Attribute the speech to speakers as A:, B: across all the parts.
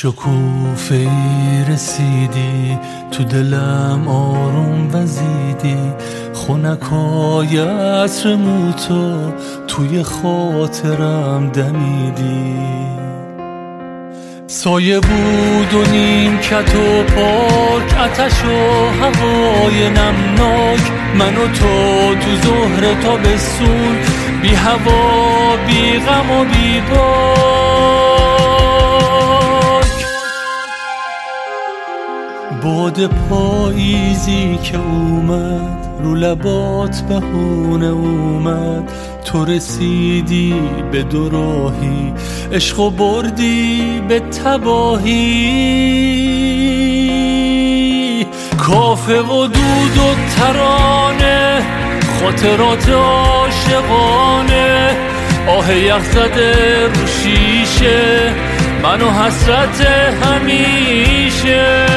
A: شکوفه‌ای رسیدی، تو دلم آروم وزیدی، خنکای عطر موتو توی خاطرم دمیدی. سایه بود و نیمکت و پاک، آتش و هوای نمناک، من و تو ظهر تابستون، بی هوا بی غم و بی باک. باد پاییزی که اومد، رو لبات بهونه اومد، تو رسیدی به دو راهی، عشق و بردی به تباهی. کافه و دود و ترانه، خاطرات عاشقانه، آه یخ زده رو شیشه، من و حسرت همیشه.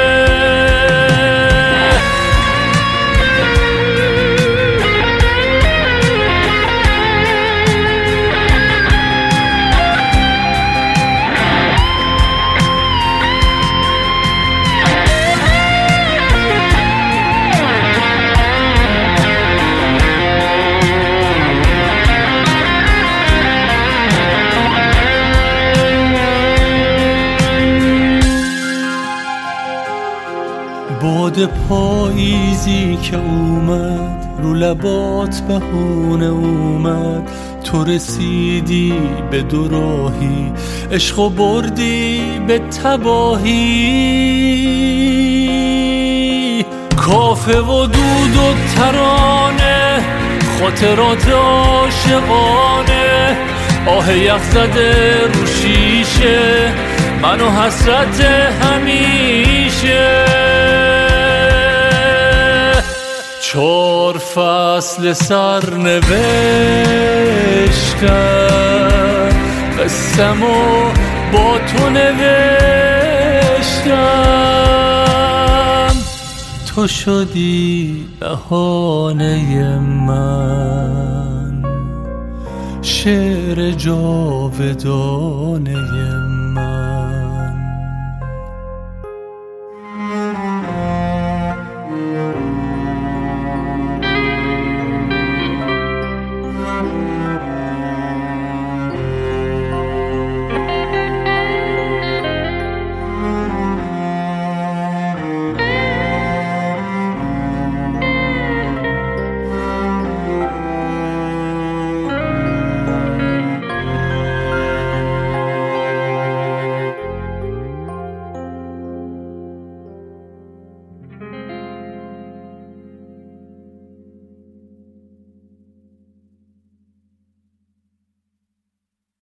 A: باد پاییزی که اومد، رو لبات بهونه اومد، تو رسیدی به دو راهی، عشق و بردی به تباهی. کافه و دود و ترانه، خاطرات عاشقانه، آه یخ زده رو شیشه، من و حسرت همیشه. 4 فصل سرنوشتم، قصه‌مو با تو نوشتم، تو شدی بهانه من، شعر جاودانه من.